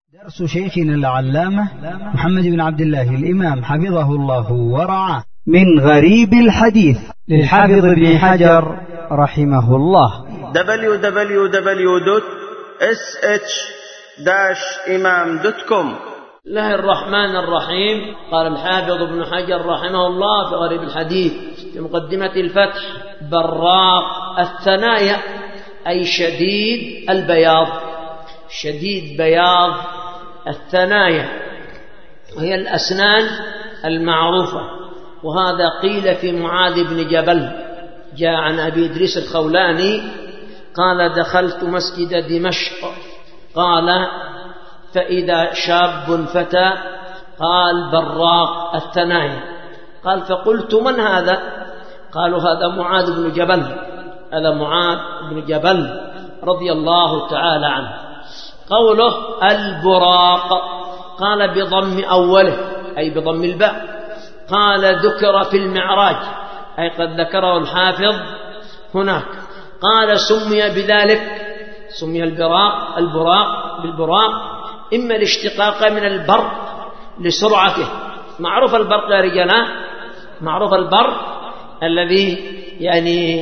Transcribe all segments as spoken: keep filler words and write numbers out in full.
درس شيخنا العلامة محمد بن عبد الله الإمام حفظه الله ورعاه من غريب الحديث للحافظ ابن حجر رحمه الله. دبليو دبليو دبليو دوت إس إتش داش إمام دوت كوم. الله الرحمن الرحيم. قال الحافظ ابن حجر رحمه الله في غريب الحديث في مقدمة الفتح: براق الثنايا أي شديد البياض، شديد بياض الثنايا وهي الأسنان المعروفة. وهذا قيل في معاذ بن جبل. جاء عن أبي إدريس الخولاني قال: دخلت مسجد دمشق، قال: فإذا شاب فتى، قال: براق الثنايا. قال: فقلت: من هذا؟ قالوا: هذا معاذ بن جبل، هذا معاذ بن جبل رضي الله تعالى عنه. قوله البراق قال بضم أوله أي بضم الباء. قال: ذكر في المعراج أي قد ذكره الحافظ هناك. قال: سمي بذلك، سمي البراق البراق بالبراق إما الاشتقاق من البرق لسرعته. معروف البرق يا رجال، معروف البرق الذي يعني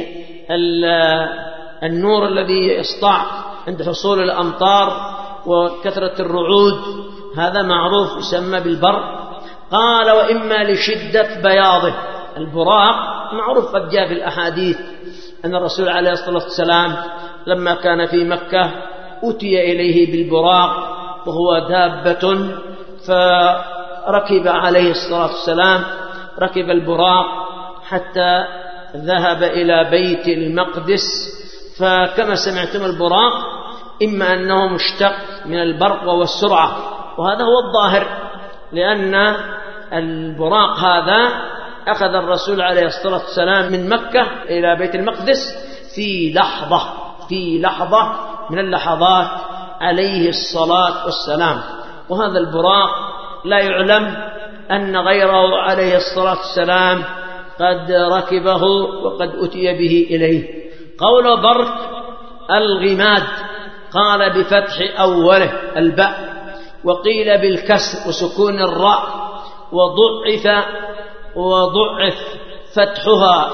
النور الذي يسطع عند حصول الأمطار وكثرة الرعود، هذا معروف يسمى بالبرق. قال: وإما لشدة بياضه. البراق معروف قد جاء في الأحاديث أن الرسول عليه الصلاة والسلام لما كان في مكة أتي إليه بالبراق وهو دابة، فركب عليه الصلاة والسلام، ركب البراق حتى ذهب إلى بيت المقدس. فكما سمعتم البراق إما أنه مشتق من البرق والسرعة، وهذا هو الظاهر، لأن البراق هذا أخذ الرسول عليه الصلاة والسلام من مكة إلى بيت المقدس في لحظة، في لحظة من اللحظات عليه الصلاة والسلام. وهذا البراق لا يعلم أن غيره عليه الصلاة والسلام قد ركبه وقد أتي به إليه. قول برك الغماد قال بفتح أوله الباء، وقيل بالكسر وسكون الراء، وضعف وضعف فتحها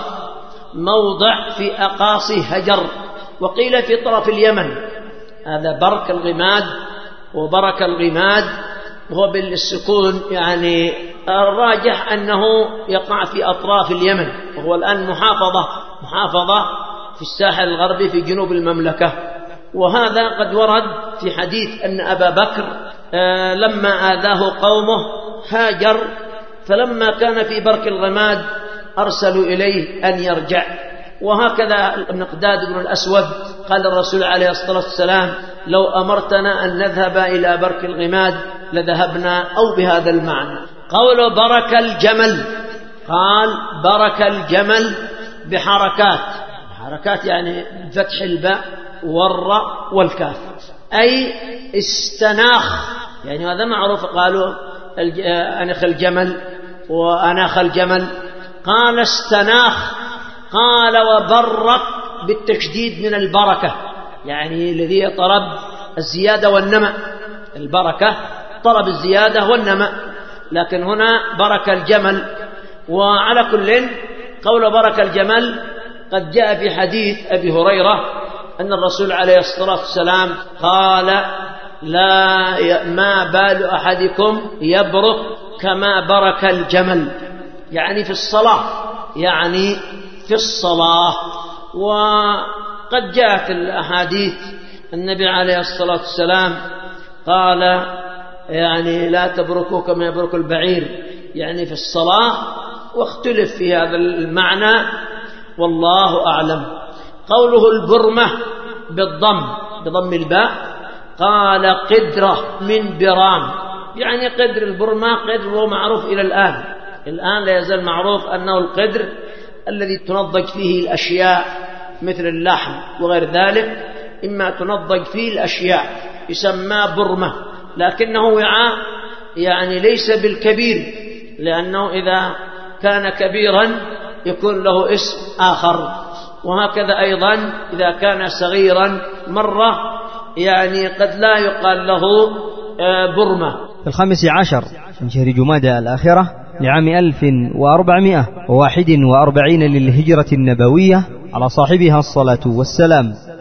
موضع في أقاصي هجر، وقيل في طرف اليمن. هذا برك الغماد وبرك الغماد، وهو بالسكون يعني الراجح أنه يقع في أطراف اليمن، وهو الآن محافظة محافظة في الساحل الغربي في جنوب المملكة. وهذا قد ورد في حديث أن أبا بكر لما آذاه قومه هاجر، فلما كان في برك الغماد أرسلوا إليه أن يرجع. وهكذا المقداد بن الأسود قال الرسول عليه الصلاة والسلام: لو أمرتنا أن نذهب إلى برك الغماد لذهبنا، أو بهذا المعنى. قول برك الجمل قال: برك الجمل بحركات، حركات يعني فتح الباء والراء والكاف، أي استناخ، يعني هذا معروف. قالوا أنخ الجمل وأناخ الجمل. قال استناخ. قال وبرك بالتشديد من البركة، يعني الذي طلب الزيادة والنماء. البركة طلب الزيادة والنماء، لكن هنا برك الجمل. وعلى كل قول برك الجمل قد جاء في حديث أبي هريرة أن الرسول عليه الصلاة والسلام قال: لا ما بال أحدكم يبرك كما برك الجمل، يعني في الصلاة، يعني في الصلاة. وقد جاءت الأحاديث النبي عليه الصلاة والسلام قال: يعني لا تبركوا كما يبرك البعير، يعني في الصلاة. واختلف في هذا المعنى والله أعلم. قوله البرمة بالضم بضم الباء قال: قدرة من برام، يعني قدر البرمة قدر هو معروف إلى الآن، الآن لا يزال معروف أنه القدر الذي تنضج فيه الأشياء مثل اللحم وغير ذلك، إما تنضج فيه الأشياء يسمى برمة، لكنه وعاء يعني ليس بالكبير، لأنه إذا كان كبيرا يكون له اسم آخر. وهكذا أيضا إذا كان صغيرا مرة يعني قد لا يقال له برما. في الخامس عشر من شهر جمادى الآخرة لعام ألف وأربعمائة وواحد وأربعين للهجرة النبوية على صاحبها الصلاة والسلام.